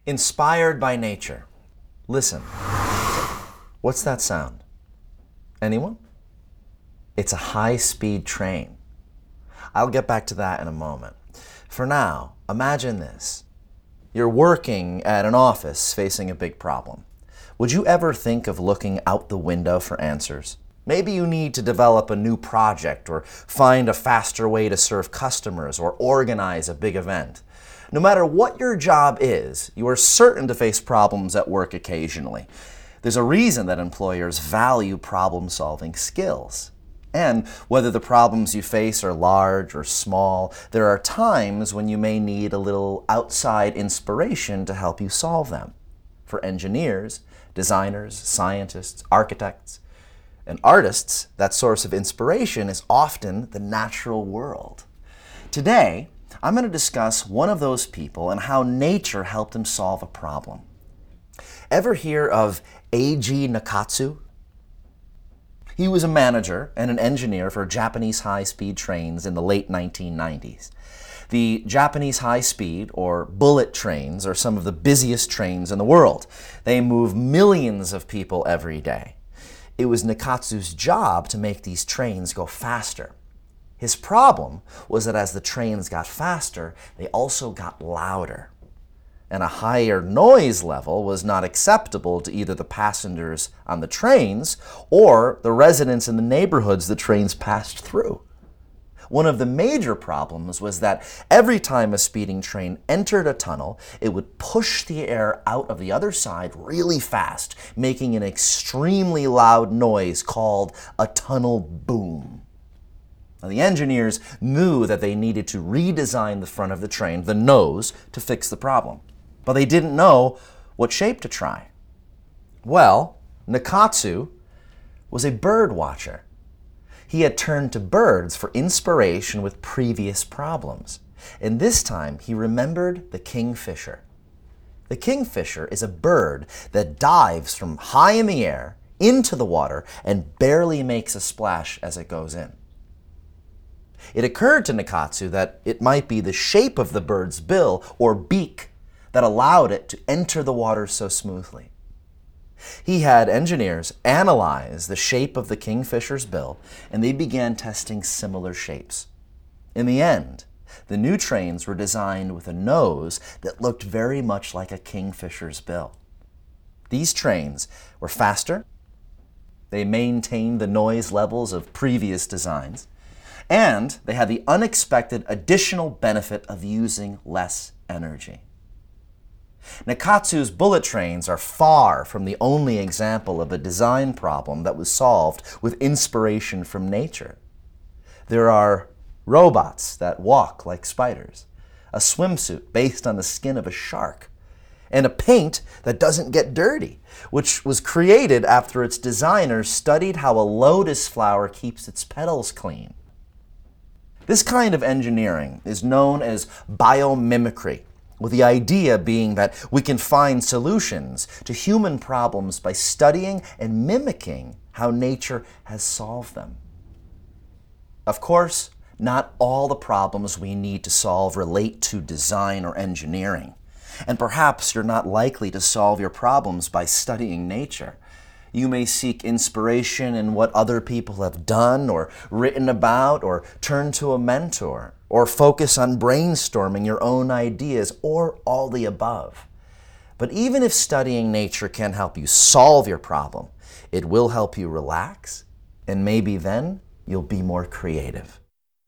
Inspired by nature. Listen. What's that sound? Anyone? It's a high-speed train. I'll get back to that in a moment. For now, imagine this. You're working at an office facing a big problem. Would you ever think of looking out the window for answers? Maybe you need to develop a new project or find a faster way to serve customers or organize a big event. No matter what your job is, you are certain to face problems at work occasionally. There's a reason that employers value problem-solving skills. And whether the problems you face are large or small, there are times when you may need a little outside inspiration to help you solve them. For engineers, designers, scientists, architects, and artists, that source of inspiration is often the natural world. Today, I'm going to discuss one of those people and how nature helped him solve a problem. Ever hear of Eiji Nakatsu? He was a manager and an engineer for Japanese high-speed trains in the late 1990s. The Japanese high-speed, or bullet trains, are some of the busiest trains in the world. They move millions of people every day. It was Nakatsu's job to make these trains go faster. His problem was that as the trains got faster, they also got louder. And a higher noise level was not acceptable to either the passengers on the trains or the residents in the neighborhoods the trains passed through. One of the major problems was that every time a speeding train entered a tunnel, it would push the air out of the other side really fast, making an extremely loud noise called a tunnel boom. Now, the engineers knew that they needed to redesign the front of the train, the nose, to fix the problem. But they didn't know what shape to try. Well, Nakatsu was a bird watcher. He had turned to birds for inspiration with previous problems. And this time, he remembered the kingfisher. The kingfisher is a bird that dives from high in the air into the water and barely makes a splash as it goes in. It occurred to Nakatsu that it might be the shape of the bird's bill or beak that allowed it to enter the water so smoothly. He had engineers analyze the shape of the kingfisher's bill, and they began testing similar shapes. In the end, the new trains were designed with a nose that looked very much like a kingfisher's bill. These trains were faster, they maintained the noise levels of previous designs, and they had the unexpected additional benefit of using less energy. Nakatsu's bullet trains are far from the only example of a design problem that was solved with inspiration from nature. There are robots that walk like spiders, a swimsuit based on the skin of a shark, and a paint that doesn't get dirty, which was created after its designers studied how a lotus flower keeps its petals clean. This kind of engineering is known as biomimicry, with the idea being that we can find solutions to human problems by studying and mimicking how nature has solved them. Of course, not all the problems we need to solve relate to design or engineering, and perhaps you're not likely to solve your problems by studying nature. You may seek inspiration in what other people have done or written about, or turn to a mentor, or focus on brainstorming your own ideas, or all the above. But even if studying nature can help you solve your problem, it will help you relax, and maybe then you'll be more creative.